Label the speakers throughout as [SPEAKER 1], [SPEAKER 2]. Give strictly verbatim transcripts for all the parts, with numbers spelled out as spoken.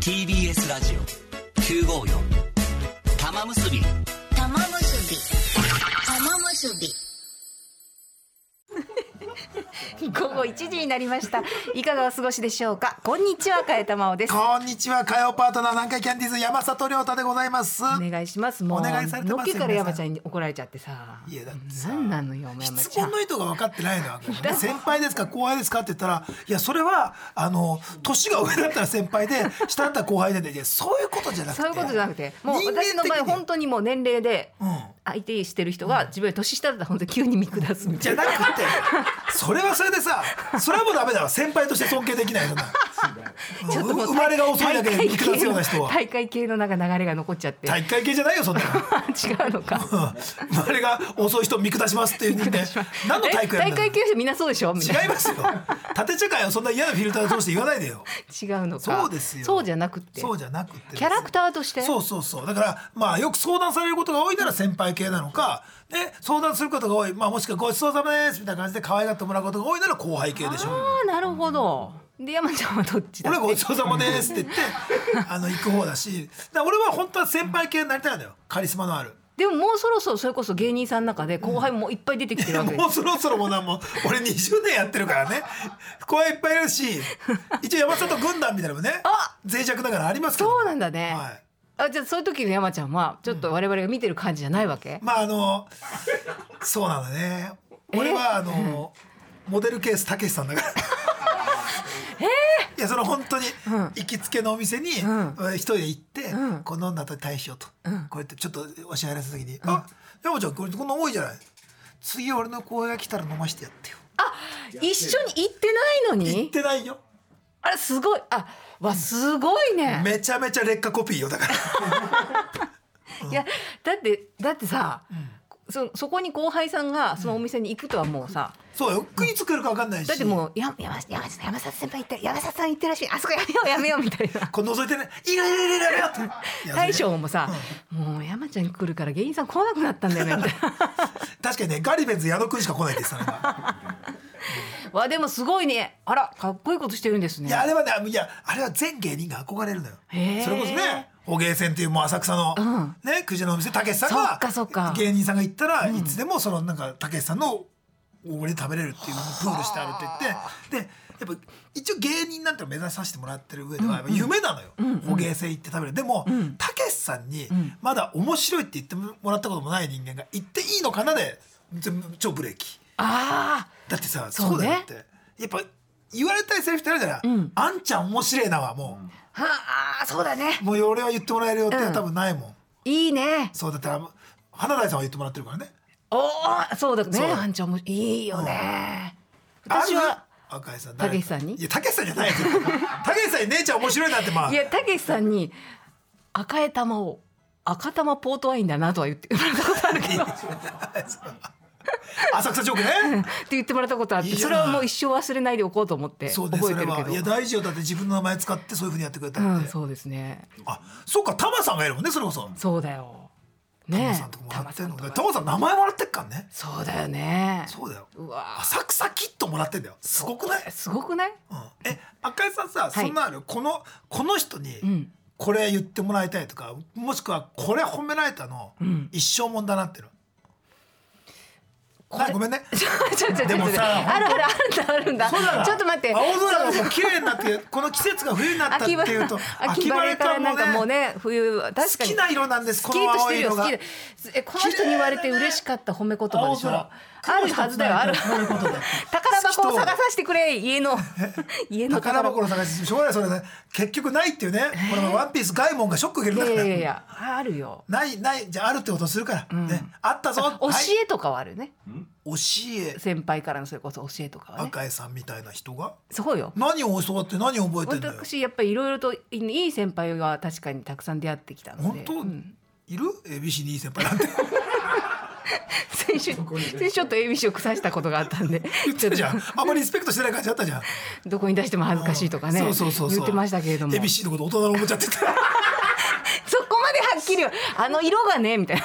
[SPEAKER 1] ティービーエス ラジオきゅうごよん玉結び
[SPEAKER 2] 玉結び玉結び午後いちじになりました。いかがお過ごしでしょうか。こんにちは、かえたまおです。
[SPEAKER 3] こんにちは、火曜パートナー南海キャンディーズ山里亮太でございます。
[SPEAKER 2] お願いします。もう
[SPEAKER 3] お願いされてますよ
[SPEAKER 2] のっけから山ちゃんに怒られちゃってさ。
[SPEAKER 3] いやだってさ、
[SPEAKER 2] 何なのよ山ちゃん。
[SPEAKER 3] 質問の意図が分かってないのよ。先輩ですか後輩ですかって言ったら、いやそれはあの年が上だったら先輩で下だったら後輩で、いやそういうことじゃなくて、
[SPEAKER 2] そういうことじゃなくて、もう私の場合本当にもう年齢で相手してる人が自分より年下だったら本当に急に見下すみたいな。
[SPEAKER 3] じゃなくて、それはそれでさ、それはもうダメだわ。先輩として尊敬できないよな。
[SPEAKER 2] ちょっともう
[SPEAKER 3] 生まれが遅いだけで見下すような人は
[SPEAKER 2] 大会系のなんか流れが残っちゃって。
[SPEAKER 3] 大会系じゃないよそんなの。
[SPEAKER 2] 違うのか。
[SPEAKER 3] 生まれが遅い人見下しますっていう人間何の大会なんだ。
[SPEAKER 2] 大会系の人みんなそうでしょ。
[SPEAKER 3] 違いますよ。縦茶会をそんな嫌なフィルター通して言わないでよ。
[SPEAKER 2] 違うのか。
[SPEAKER 3] そうですよ。
[SPEAKER 2] そうじゃなくて。
[SPEAKER 3] そうじゃなくて。
[SPEAKER 2] キャラクターとして。
[SPEAKER 3] そうそうそう。だからまあよく相談されることが多いなら先輩系なのか、ね、相談することが多い、まあもしくはごちそうさまですみたいな感じで可愛がってもらうことが多いなら後輩系でしょ。
[SPEAKER 2] ああなるほど。で山ちゃんはどっちだ。
[SPEAKER 3] 俺はごちそうさまですって言ってあの行く方だし、だ俺は本当は先輩系になりたいんだよ。カリスマのある。
[SPEAKER 2] でももうそろそろそれこそ芸人さんの中で後輩もいっぱい出てきてるわけです。
[SPEAKER 3] もうそろそろもうなもう俺にじゅうねんやってるからね。後輩いっぱいいるし、一応山里軍団みたいなのもね脆弱だからありますけど。
[SPEAKER 2] そうなんだね、
[SPEAKER 3] はい、
[SPEAKER 2] あじゃあそういう時の山ちゃんはちょっと我々が見てる感じじゃないわけ、
[SPEAKER 3] うん、まああのそうなのね。俺はあのモデルケースたけしさんだからえー、いやその本当に行きつけのお店に一人で行って、うん、こう飲んだ後に対しようと、うん、こうやってちょっとお支払いする時に、うん、あ山ちゃんこれこんな多いじゃない、次俺の後輩が来たら飲ましてやってよ。
[SPEAKER 2] あ一緒に行ってないのに。
[SPEAKER 3] 行ってないよ。
[SPEAKER 2] あれすごい。あわすごいね。
[SPEAKER 3] めちゃめちゃ劣化コピーよだから、
[SPEAKER 2] うん、いやだってだってさ、うんそ, そこに後輩さんがそのお店に行くとはもうさ、
[SPEAKER 3] うん、そうよ食いつくるか分かんないし、
[SPEAKER 2] だってもうや山山山里先輩行って山里さん行ってらっしゃい、あそこやめようやめようみたいな
[SPEAKER 3] これ覗いてねいらいらいらいらいらって
[SPEAKER 2] 大将もさ、うん、もう山ちゃん来るから芸人さん来なくなったんだよねみたいな
[SPEAKER 3] 確かにねガリベンズ矢野くんしか来ないですからね
[SPEAKER 2] わでもすごいね。あらかっこいいことしてるんですね。
[SPEAKER 3] いやあれはね、いやあれは全芸人が憧れるのよ。それこそねお芸船っていうもう浅草の、うん、ねくじのお店たけしさんが
[SPEAKER 2] そっかそっか
[SPEAKER 3] 芸人さんが行ったら、うん、いつでもそのなんかたけしさんのおごりで食べれるっていうのをプールしてあるって言って、でやっぱ一応芸人なんて目指させてもらってる上では夢なのよ、うんうん、お芸船行って食べる。でもたけしさんにまだ面白いって言ってもらったこともない人間が行っていいのかなで超ブレーキ。
[SPEAKER 2] あ
[SPEAKER 3] だってさそうだよって、やっぱ言われたいセリフってあるじゃない、うん、あんちゃん面白いなはもう、うん、
[SPEAKER 2] はあそうだね。
[SPEAKER 3] もう俺は言ってもらえるよって多分ないもん、
[SPEAKER 2] うん、いいね。
[SPEAKER 3] そうだって花大さんは言ってもらってるからね。
[SPEAKER 2] おおそうだね。あんちゃんもいいよね、うん、私は
[SPEAKER 3] 赤井さん
[SPEAKER 2] たけしさんに
[SPEAKER 3] いやたけしさんじゃないたけしさんに姉ちゃん面白いなってまあ
[SPEAKER 2] いやたけしさんに赤い玉を赤玉ポートワインだなとは言ってもらったことあるけど
[SPEAKER 3] 浅草ジョークね
[SPEAKER 2] って言ってもらったことあって、それはもう一生忘れないでおこうと思って覚えてるけど。
[SPEAKER 3] いや大事よ。だって自分の名前使ってそういう風にやってくれたって、
[SPEAKER 2] うん、そうですね。
[SPEAKER 3] あそうかタマさんがいるもんねそれこそ。
[SPEAKER 2] そうだよね。
[SPEAKER 3] タマさんとかもらってんの。タマさん名前もらってっからね。
[SPEAKER 2] そうだよね。
[SPEAKER 3] そうだよ。
[SPEAKER 2] うわ
[SPEAKER 3] 浅草キットもらってんだよ。すごくない？
[SPEAKER 2] すごくない？
[SPEAKER 3] うん、え赤井さんさ、はい、そんなあるこのこの人に、
[SPEAKER 2] うん
[SPEAKER 3] これ言ってもらいたいとか、もしくはこれ褒められたの、うん、一生もんだなってる。ごめんねでもさ
[SPEAKER 2] あるあるあるんだあるんだ。ちょっと待って
[SPEAKER 3] 青空がもう綺麗になってこの季節が冬になったっていうと
[SPEAKER 2] 秋晴れからなんかもうね冬確かに
[SPEAKER 3] 好きな色なんです。この青い色が好きと
[SPEAKER 2] してるよ。えこの人に言われて嬉しかった褒め言葉でしょ。あるはずだよ。ある宝箱を探させてくれ家の家の
[SPEAKER 3] 宝箱を探してしょうがないそれね。結局ないっていうね。このワンピースガイモンがショック受けるんだから。
[SPEAKER 2] いやいやいやあるよ。
[SPEAKER 3] ないないじゃああるってことするから、うんね、あったぞ。
[SPEAKER 2] 教えとかはあるね、
[SPEAKER 3] はい、教え
[SPEAKER 2] 先輩からのそれこそ教えとかはね。
[SPEAKER 3] 赤江さんみたいな人が
[SPEAKER 2] そうよ。
[SPEAKER 3] 何を教わって何を覚えてんだよ。
[SPEAKER 2] 私やっぱりいろいろといい先輩は確かにたくさん出会ってきたので。
[SPEAKER 3] 本当、うん、いる エービーシー にいい先輩なんて
[SPEAKER 2] 先週先週ちょっと エービーシー を腐したことがあったんで
[SPEAKER 3] 言ってたじゃん。あんまりリスペクトしてない感じあったじゃん。
[SPEAKER 2] どこに出しても恥ずかしいとかね、
[SPEAKER 3] そうそうそうそう
[SPEAKER 2] 言ってましたけれども
[SPEAKER 3] エービーシー のこと大人の思っちゃってた
[SPEAKER 2] そこまではっきりあの色がねみたいな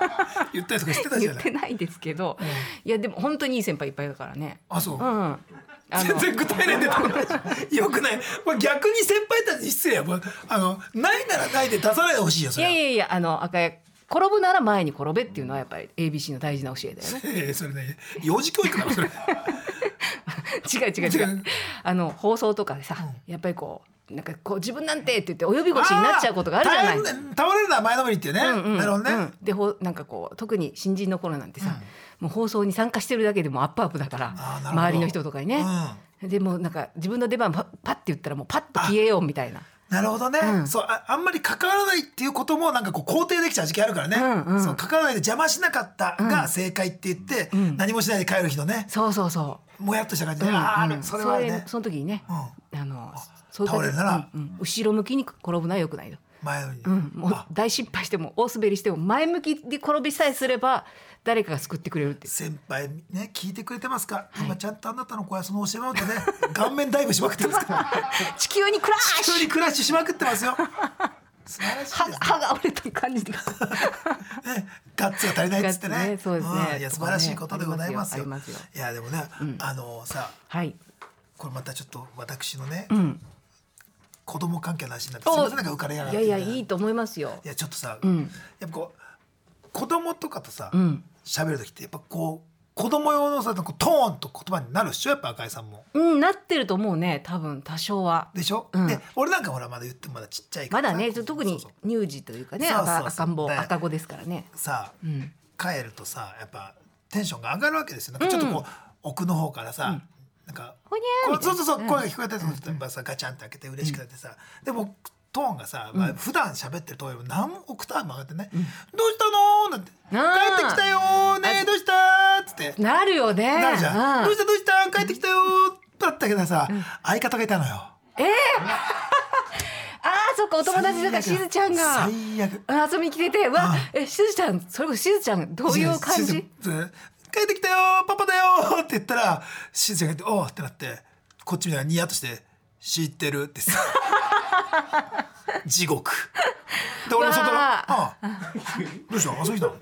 [SPEAKER 3] 言ったりとかしてたじゃない。
[SPEAKER 2] 言ってないですけど、うん、いやでも本当にいい先輩いっぱいだからね。
[SPEAKER 3] あ、そう、
[SPEAKER 2] うん、
[SPEAKER 3] 全然具体例出てこないよくない。まあ、逆に先輩たちに失礼や。あのないならないで出さないでほしいよそれは。
[SPEAKER 2] いやいやいや、あの赤谷転ぶなら前に転べっていうのはやっぱり エービーシー の大事な教えだよね。
[SPEAKER 3] ええ、それね、幼児教育なのそれ。
[SPEAKER 2] 違う違う違う。あの放送とかでさ、うん、やっぱりこうなんかこう自分なんてって言って及び腰になっちゃうことがあるじゃない。
[SPEAKER 3] 倒れるのは前のめりっていうね。うんうん、なるほどね。うん、
[SPEAKER 2] でほなんかこう特に新人の頃なんてさ、うん、もう放送に参加してるだけでもアップアップだから周りの人とかにね。うん、でもなんか自分の出番パッパッて言ったらもうパッと消えようみたいな。
[SPEAKER 3] なるほどね、うん、そう あ, あんまり関わらないっていうこともなんかこう肯定できちゃう時期あるからね、うんうん、そう関わらないで邪魔しなかったが正解って言って、うん、何もしないで帰る人ね、
[SPEAKER 2] そうそうそう
[SPEAKER 3] もやっとした感じで、うんうん、ああそれはね、
[SPEAKER 2] その時にね、うん、あのそういう
[SPEAKER 3] 倒れるなら、
[SPEAKER 2] うんうん、後ろ向きに転ぶのは良くないの。
[SPEAKER 3] 前に、
[SPEAKER 2] うん、もう大失敗しても大滑りしても前向きで転びさえすれば誰かが救ってくれるって。
[SPEAKER 3] 先輩ね聞いてくれてますか、はい、今ちゃんとあなたの子はその教えまうとね顔面ダイブしまくってますから
[SPEAKER 2] 地球にクラッシュ
[SPEAKER 3] 地球にクラッシュしまくってますよ素晴らしいです、ね、
[SPEAKER 2] 歯が折れた感じで、ね、
[SPEAKER 3] ガッツが足りないっつってね、
[SPEAKER 2] ね、そうですね、
[SPEAKER 3] うん、いや素晴らしいことでございますよ。
[SPEAKER 2] ありますよ、
[SPEAKER 3] いやでもね、うん、あのさ、
[SPEAKER 2] はい、
[SPEAKER 3] これまたちょっと私のね、
[SPEAKER 2] うん、
[SPEAKER 3] 子供関係の話になってすみませんなんか浮かれやがって、
[SPEAKER 2] いやいやいいと思いますよ。
[SPEAKER 3] いやちょっとさ、
[SPEAKER 2] うん、
[SPEAKER 3] やっぱこう子供とかとさ喋、うん、る時ってやっぱこう子供用のさトーンと言葉になるっしょやっぱ赤井さんも。
[SPEAKER 2] うんなってると思うね多分多少は。
[SPEAKER 3] でしょ、うん、で俺なんかほらまだ言ってもまだちっちゃいから
[SPEAKER 2] まだね特に乳児というかね赤ん坊赤子ですからね。
[SPEAKER 3] さあ、うん、帰るとさやっぱテンションが上がるわけですよ。なんかちょっとこう、うん、奥の方からさ、うんなんかそうそうそう声が聞こえたりとかするとさガチャンって開けて嬉しくなってさ、うん、でもトーンがさ、まあ、普段喋ってるトーンよりも何オクターブも上がってね、うん、どうしたのなんて帰ってきたよねどうしたっつって
[SPEAKER 2] なるよね。
[SPEAKER 3] なるじゃん。どうしたどうした帰ってきたよだったけどさ、うん、相方がいたのよ。
[SPEAKER 2] えーあーそっかお友達だからしずちゃんが
[SPEAKER 3] 最悪
[SPEAKER 2] 遊びに来ててうわえしずちゃんそれこそしずちゃんどういう感じ
[SPEAKER 3] 帰ってきたよパパだよって言ったらしずちゃんが言っておーってなってこっちみたいなニヤッとして知ってるってさ地獄で俺も外からああどうした遊び来たの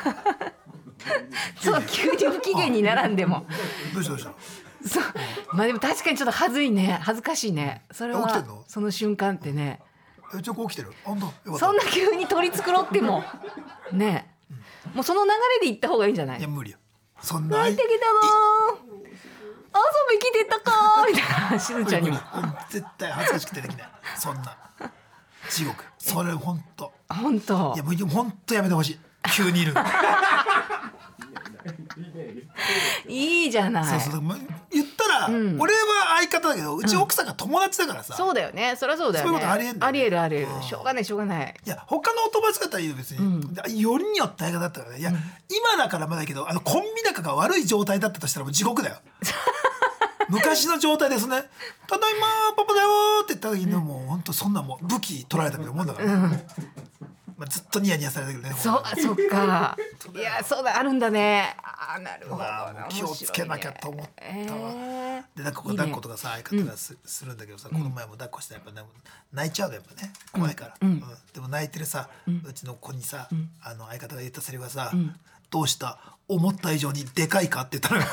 [SPEAKER 2] そう急に不機嫌に並んでも
[SPEAKER 3] どうしたどうした
[SPEAKER 2] そうまあでも確かにちょっと恥ずいね恥ずかしいねそれはその瞬間ってね
[SPEAKER 3] えちょっと起きてるあんたよかった
[SPEAKER 2] そんな急に取り繕ってもねえ、うん、もうその流れで行った方がいいんじゃない。
[SPEAKER 3] いや無理よそんな
[SPEAKER 2] 帰ってきたの遊び来てたかみたいなしずちゃんにも
[SPEAKER 3] 絶対恥ずかしくてできないそんな地獄それ本当
[SPEAKER 2] 本当
[SPEAKER 3] いやもう本当やめてほしい急にいる
[SPEAKER 2] いいじゃない。
[SPEAKER 3] そうそう言ったら、うん、俺は相方だけどうち奥さんが友達だからさ、
[SPEAKER 2] うん、そうだよねそりゃそうだよね。
[SPEAKER 3] そういうことありえんだよね。
[SPEAKER 2] ありえるありえるしょうがないしょうがない。
[SPEAKER 3] いや他のお友達だったらいいよ別に、うん、よりによって相方だったからねいや、うん、今だからまだいいけどあのコンビ仲が悪い状態だったとしたらもう地獄だよ昔の状態ですねただいまパパだよって言った時に、うん、もう本当そんなもう武器取られたみたいなもんだから、ねうんまあ、ずっとニヤニヤされたけどね。
[SPEAKER 2] そうそっかいやそうだあるんだね。あなるほど、
[SPEAKER 3] まあ、気をつけなきゃと思ったわ、えー、でなんかこう抱っことかさ相方が す, いい、ね、するんだけどさ、うん、この前も抱っこしてやっぱ、ね、泣いちゃうのやっぱね怖いから、うんうん、でも泣いてるさ、うん、うちの子にさ、うん、あの相方が言ったセリフがさ、うん、どうした思った以上にでかいかって言ったのよ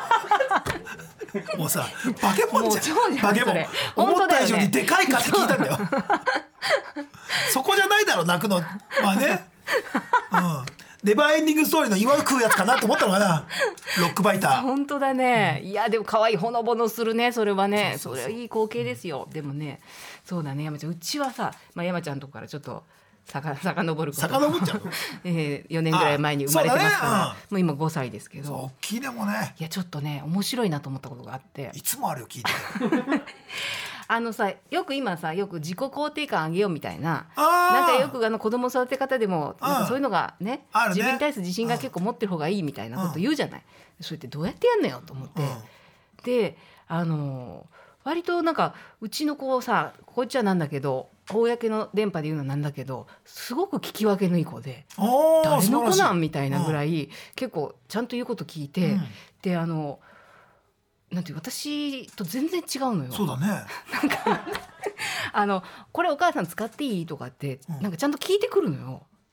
[SPEAKER 3] もうさバケモンじゃんバケモン思った以上にでかいかって聞いたんだよそこじゃないだろ泣くのまあね、うん、ネバーエンディングストーリーの岩食うやつかなと思ったのかなロックバイター
[SPEAKER 2] 本当だね、うん、いやでも可愛いほのぼのするねそれはねそれはいい光景ですよ、うん、でもねそうだね山ちゃんうちはさ、まあ、山ちゃんのとこからちょっとさか遡ること
[SPEAKER 3] 遡っちゃう、
[SPEAKER 2] えー、よねんぐらい前に生まれてますから、ねうん、もう今ごさいですけど
[SPEAKER 3] 大きいでもね
[SPEAKER 2] いやちょっとね面白いなと思ったことがあって
[SPEAKER 3] いつもあるよ聞いて
[SPEAKER 2] あのさよく今さよく自己肯定感上げようみたいななんかよくあの子供育て方でもなんかそういうのが ね, ね自分に対する自信が結構持ってる方がいいみたいなこと言うじゃない、うん、それってどうやってやんのよと思って、うん、であの割となんかうちの子さこっちはなんだけど公の電波で言うのはなんだけどすごく聞き分けのいい子で誰の子なんみたいなぐらい、うん、結構ちゃんと言うこと聞いて、うん、であのなんていう私と全然違うのよ。
[SPEAKER 3] そうだね
[SPEAKER 2] なんかあのこれお母さん使っていいとかって、うん、なんかちゃんと聞いてくるのよ。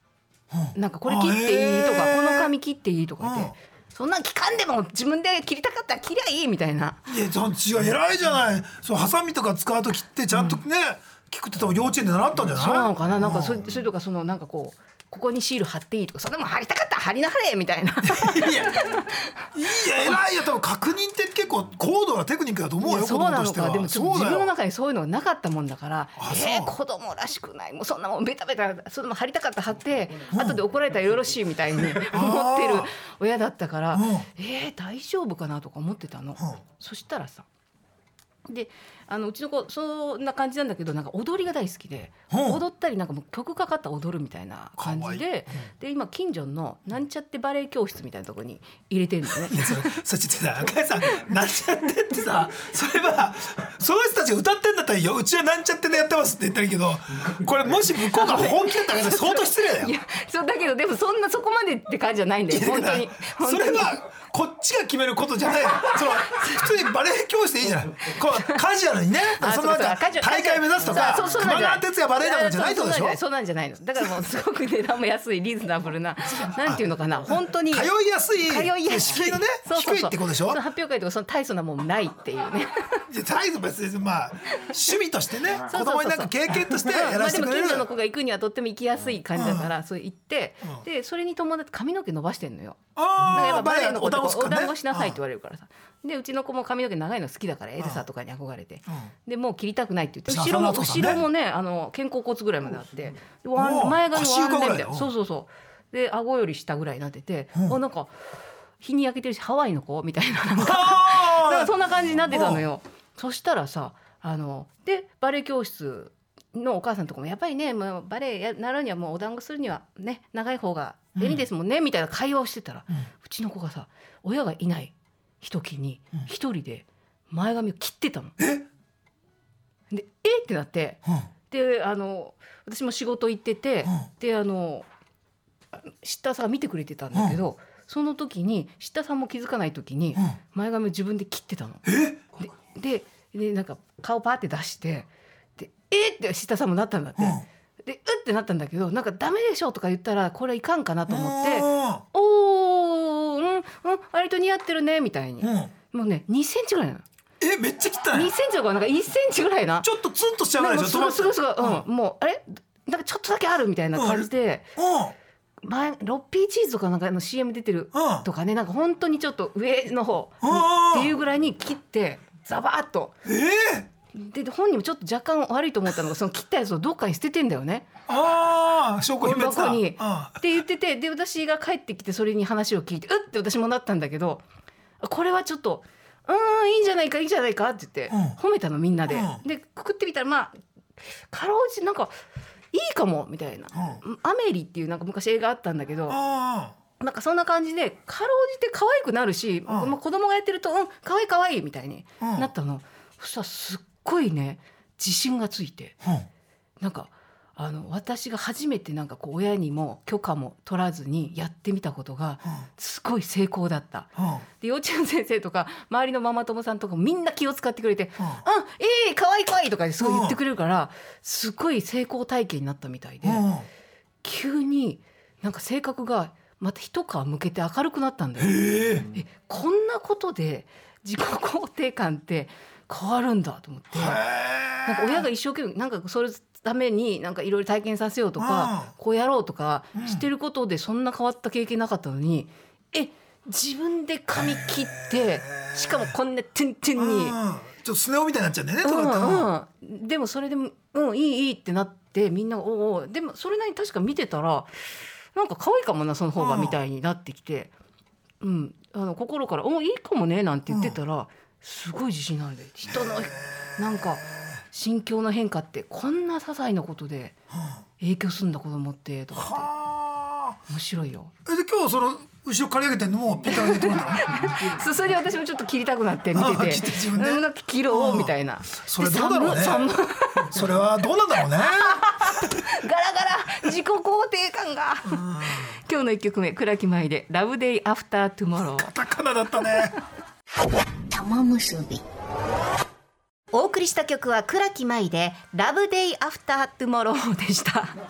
[SPEAKER 2] うん、なんかこれ切っていいとかこの髪切っていいとか言って、うん、そんなん聞かんでも自分で切りたかったら切りゃいいみたいな。
[SPEAKER 3] いや違う偉いじゃない。そうハサミとか使うと切ってちゃんとね、うん、聞くって多分幼稚園で習ったんじゃない。
[SPEAKER 2] そうなのかな。なんかそれ、それとかそのなんかこうここにシール貼っていいとかそんなもん貼りたかったら貼りなはれみたいな。いやいや
[SPEAKER 3] 偉いよ。多分確認って結構高度なテクニックだと思うよ。
[SPEAKER 2] そうなのか。でも自分の中にそういうのがなかったもんだからえー、子供らしくないもうそんなもんベタベタそれも貼りたかったら貼って、うん、後で怒られたらよろしいみたいに思ってる親だったから、うん、えー、大丈夫かなとか思ってたの、うん、そしたらさであのうちの子そんな感じなんだけどなんか踊りが大好きで、うん、踊ったりなんかもう曲かかったら踊るみたいな感じで、うん、で今近所のなんちゃってバレエ教室みたいなところに入れてるんだよね。
[SPEAKER 3] それそっちってさ赤井さんなんちゃってってさそれはその人たちが歌ってんだったらいいよ。うちはなんちゃってでやってますって言ったらいいけどこれもし向こうが本気だったら相当失礼だよ。
[SPEAKER 2] いやそうだけどでもそんなそこまでって感じじゃないんだよ本当に。
[SPEAKER 3] それはこっちが決めることじゃないの。その普通にバレエ教室でいいじゃない。こうカジュアルにねそのなんか大会目指すとか熊川哲也バレエ団とかじゃないってことでしょ。
[SPEAKER 2] そうなんじゃないの。だからもうすごく値段も安いリーズナブルななんていうのかな本当に
[SPEAKER 3] 通いやすい
[SPEAKER 2] 通いやすい
[SPEAKER 3] 敷居のね低いってことでしょ。
[SPEAKER 2] その発表会とかその大層なもんないっていうね。
[SPEAKER 3] 大層別にまあ趣味としてね子供になんか経験としてやらせてくれる。
[SPEAKER 2] でも近所の子が行くにはとっても行きやすい感じだからそう行ってでそれに伴って髪の毛伸ばしてんのよ。
[SPEAKER 3] ああ
[SPEAKER 2] やっぱバレエの子とかお団子しなさいって言われるからさ。でうちの子も髪の毛長いの好きだからエルサとかに憧れてでもう切りたくないって言って後ろも後ろもねあの肩甲骨ぐらいまであって前髪ワンレンみたいなそうそうそうで顎より下ぐらいになっててあなんか日に焼けてるしハワイの子みたいななんかだからそんな感じになってたのよ。そしたらさあのでバレエ教室のお母さんとかもやっぱりねもうバレエや習うにはもうお団子するにはね長い方が便利ですもんね、うん、みたいな会話をしてたら、うん、うちの子がさ親がいない時に一人で前髪を切ってたの。
[SPEAKER 3] え
[SPEAKER 2] でえってなって、うん、であの私も仕事行ってて、うん、であのシッターさんが見てくれてたんだけど、うん、その時にシッターさんも気づかない時に前髪を自分で切ってたの。
[SPEAKER 3] え
[SPEAKER 2] で で, でなんか顔パーって出してでえってシッターさんもなったんだって、うん、でうってなったんだけどなんかダメでしょとか言ったらこれいかんかなと思っておーうんうん割と似合ってるねみたいに、うん、もうねにセンチぐらいなの。
[SPEAKER 3] えめっちゃ切ったね。
[SPEAKER 2] にセンチとかなんかいっセンチぐらいな
[SPEAKER 3] ちょっとツンとしちゃうぐらいでしょ。
[SPEAKER 2] すごいすごいすごい、うんうん、もうあれなんかちょっとだけあるみたいな感じで、うん、前ロッピーチーズとかなんかの シーエム 出てるとかね、うん、なんか本当にちょっと上の方っていうぐらいに切ってザバーッと、
[SPEAKER 3] え
[SPEAKER 2] ー、で本人もちょっと若干悪いと思ったのがその切ったやつをどっかに捨ててんだよね。
[SPEAKER 3] ああ証拠秘密だ
[SPEAKER 2] にって言っててで私が帰ってきてそれに話を聞いてうって私もなったんだけどこれはちょっとうーんいいんじゃないかいいんじゃないかって言って、うん、褒めたのみんなで、うん、でくくってみたらまあかろうじなんかいいかもみたいな、うん、アメリっていうなんか昔映画あったんだけどなんかそんな感じでかろうじて可愛くなるし、うん、子供がやってるとうん可愛い可愛いみたいになったの、うん、そしたらすっごいね自信がついて、うん、なんかあの私が初めてなんかこう親にも許可も取らずにやってみたことがすごい成功だった、うん、で幼稚園先生とか周りのママ友さんとかもみんな気を使ってくれて、うん、あえー、かわいいかわいいとかすごい言ってくれるからすごい成功体験になったみたいで、うん、急になんか性格がまた一皮向けて明るくなったんだよ。えこんなことで自己肯定感って変わるんだと思ってなんか親が一生懸命なんかそれためになんかいろいろ体験させようとか、うん、こうやろうとかしてることでそんな変わった経験なかったのに、うん、え自分で髪切ってしかもこんなてんてんに、うん、ちょ
[SPEAKER 3] っとスネ夫みたいになっちゃうんだよね、
[SPEAKER 2] うんうん、でもそれでもうんいいいいってなってみんなおおでもそれなりに確か見てたらなんか可愛いかもなその方がみたいになってきて、うん、あの心からおいいかもねなんて言ってたら、うん、すごい自信あるで人のなんか心境の変化ってこんな些細なことで影響するんだ子供ってとかって面白いよ。
[SPEAKER 3] えで今日その後ろ刈り上げてるのもピッタリ上げてもらったの
[SPEAKER 2] それで私もちょっと切りたくなって見てて
[SPEAKER 3] 自分で
[SPEAKER 2] なんか切ろうみたいな、うん、
[SPEAKER 3] それどうだろうねそれはどうなんだろうね
[SPEAKER 2] ガラガラ自己肯定感が今日のいっきょくめ倉木舞でラブデイアフタートゥモロー。
[SPEAKER 3] カタカナだったね
[SPEAKER 2] 玉結び。お送りした曲は倉木舞でラブデイアフタートゥモローでした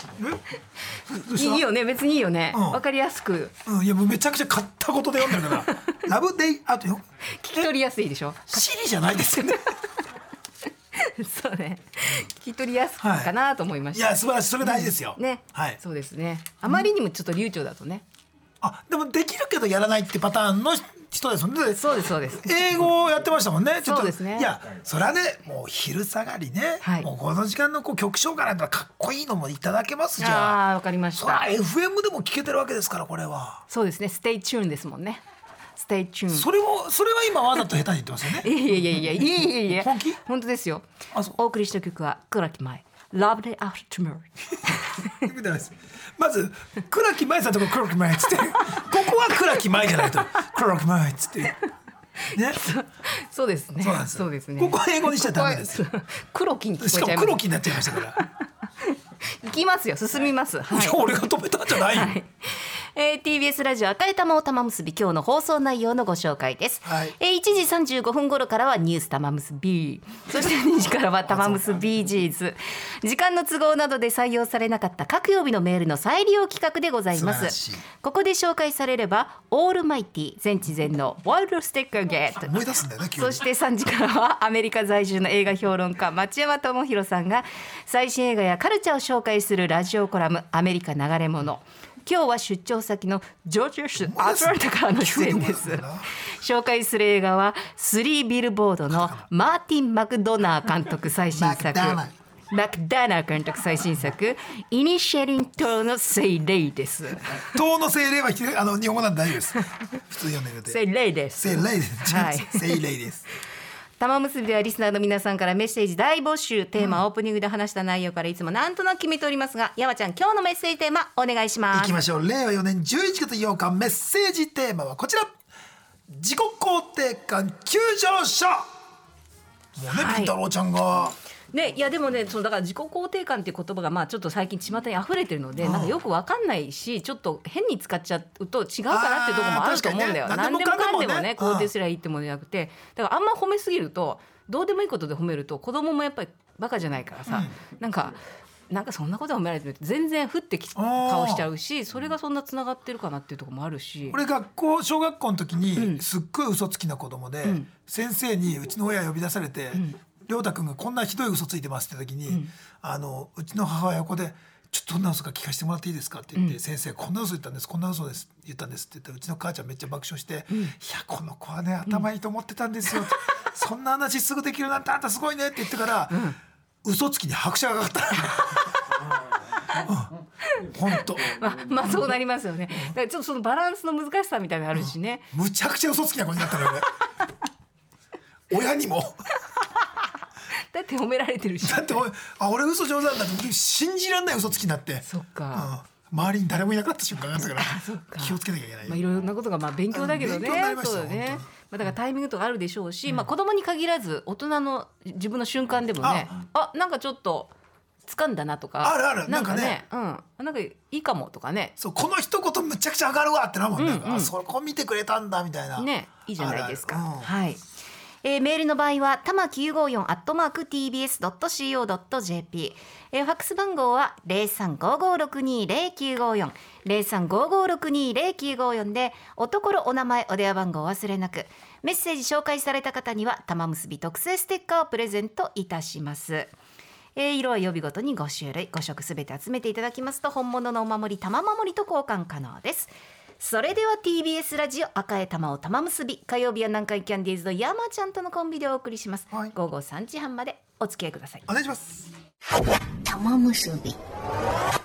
[SPEAKER 2] いいよね、別にいいよね、わ、
[SPEAKER 3] うん、
[SPEAKER 2] かりやすく、
[SPEAKER 3] うん、いやもうめちゃくちゃ買ったことで読んでるからラブデイアートよ、
[SPEAKER 2] 聞き取りやすいでしょ。
[SPEAKER 3] シリじゃないですよね
[SPEAKER 2] そうね、聞き取りやすくかなと思いました、
[SPEAKER 3] はい、いや素晴らしい、それ大事ですよ、
[SPEAKER 2] うん、ね、はい、そうですね、あまりにもちょっと流暢だとね、
[SPEAKER 3] うん、あでもできるけどやらないってパターンの人ですもんね。
[SPEAKER 2] そうですそうです。
[SPEAKER 3] 英語をやってましたもんね。ちょっと
[SPEAKER 2] そうですね。
[SPEAKER 3] いやそれはね、もう昼下がりね、はい、もうこの時間のこう曲紹介なんてかっこいいのもいただけますじゃん。
[SPEAKER 2] ああわかりました。
[SPEAKER 3] エフエム でも聞けてるわけですから、これは。
[SPEAKER 2] そうですね。ステイチューンですもんね。ステイチューン。
[SPEAKER 3] それもそれは今わざと下手に言ってますよね。
[SPEAKER 2] いやいやいやいやいやいや。
[SPEAKER 3] 本気？
[SPEAKER 2] 本当ですよ。お送りした曲は倉木舞。Lovely After Tomorrow
[SPEAKER 3] まず倉木舞さんとこ倉木舞っつってここは倉木舞じゃないと倉木舞っつってね
[SPEAKER 2] そ, そうですね
[SPEAKER 3] そうなんです。
[SPEAKER 2] そうですね。
[SPEAKER 3] ここは英語にしちゃダメですよ。
[SPEAKER 2] 黒木に聞こえちゃいます。
[SPEAKER 3] しかも黒木になっちゃいましたから
[SPEAKER 2] 行きますよ、進みます、はい、
[SPEAKER 3] いや俺が止めたんじゃないよ、はい
[SPEAKER 2] えー、ティービーエス ラジオ赤い玉を玉結び、今日の放送内容のご紹介です、はいえー、いちじさんじゅうごふん頃からはニュース玉結び、そしてにじからは玉結びジーズ時間の都合などで採用されなかった各曜日のメールの再利用企画でございます。ここで紹介されればオールマイティ全知全能ワールドステッカーゲット、
[SPEAKER 3] 思い出すんだよね。
[SPEAKER 2] そしてさんじからはアメリカ在住の映画評論家町山智博さんが最新映画やカルチャーを紹介するラジオコラムアメリカ流れ物。今日は出張先のジョージア州アトランタからの出演です。紹介する映画はスリービルボードのマーティン・マクドナー監督最新作マクダナー監督最新作イニシェリン島の精霊です。
[SPEAKER 3] 島の精霊はあの日本語なんで大丈夫です。普通読んでる
[SPEAKER 2] 精霊です。
[SPEAKER 3] 精霊です。はい、精霊です。
[SPEAKER 2] 玉結びではリスナーの皆さんからメッセージ大募集、テーマ、うん、オープニングで話した内容からいつもなんとなく決めておりますが、山ちゃん今日のメッセージテーマお願いします。
[SPEAKER 3] いきましょう。れいわよねんじゅういちがつようかメッセージテーマはこちら、自己肯定感急上昇。もうね、はい、ピンタローちゃんが
[SPEAKER 2] ね、いやでもね、そのだから自己肯定感っていう言葉がまあちょっと最近巷に溢れてるので、なんかよく分かんないし、ちょっと変に使っちゃうと違うかなっていうところもあると思うんだよ。ね、何でもかんでもね肯定すりゃいいってものじゃなくて、だからあんま褒めすぎるとどうでもいいことで褒めると子供もやっぱりバカじゃないからさ、うん、なんかなんかそんなこと褒められてると全然降ってき顔しちゃうし、それがそんなつながってるかなっていうところもあるし。
[SPEAKER 3] 俺学校小学校の時にすっごい嘘つきな子供で、うん、先生にうちの親呼び出されて、うん亮太くんがこんなひどい嘘ついてますって時に、うん、あのうちの母親横でちょっとどんな嘘か聞かせてもらっていいですかって言って、うん、先生こんな嘘言ったんですこんな嘘です言ったんですって言ったらうちの母ちゃんめっちゃ爆笑して、うん、いやこの子はね頭いいと思ってたんですよ、うん、そんな話すぐできるなんてあんたすごいねって言ってから、うん、嘘つきに拍車がかかった本当、
[SPEAKER 2] まあ、まあそうなりますよね。だからちょっとそのバランスの難しさみたいなのあるしね、
[SPEAKER 3] うん、むちゃくちゃ嘘つきな子になったのよね親にも
[SPEAKER 2] だって褒められてるし、
[SPEAKER 3] だってあ俺嘘上手なんだって信じられない嘘つきになって、
[SPEAKER 2] そっか、
[SPEAKER 3] うん、周りに誰もいなかった瞬間があったから気をつけなきゃいけない、
[SPEAKER 2] まあ、いろんなことがまあ勉強だけどね、そうだね、まあ、だからタイミングとかあるでしょうし、うんまあ、子供に限らず大人の自分の瞬間でもね、あ, あなんかちょっと掴んだなとか
[SPEAKER 3] あるある
[SPEAKER 2] なんかね、うん、なんかいいかもとかね、
[SPEAKER 3] そうこの一言むちゃくちゃ上がるわってなもんね、うんうん、そこ見てくれたんだみたいな
[SPEAKER 2] ね、いいじゃないですか、あるある、うん、はいえー、メールの場合はたまきゅうごよんアットマーク ティービーエスドットシーオードットジェーピー、えー、ファックス番号は ゼロさんごごろくにゼロきゅうごよん ゼロさんごごろくにゼロきゅうごよんでおところお名前お電話番号を忘れなく。メッセージ紹介された方には玉結び特製ステッカーをプレゼントいたします。えー、色は曜日ごとにご種類ご色すべて集めていただきますと本物のお守り玉守りと交換可能です。それでは ティービーエス ラジオ赤い玉を玉結び、火曜日は南海キャンディーズの山ちゃんとのコンビでお送りします、はい、午後さんじはんまでお付き合いください。
[SPEAKER 3] お願いします。
[SPEAKER 2] 玉結び。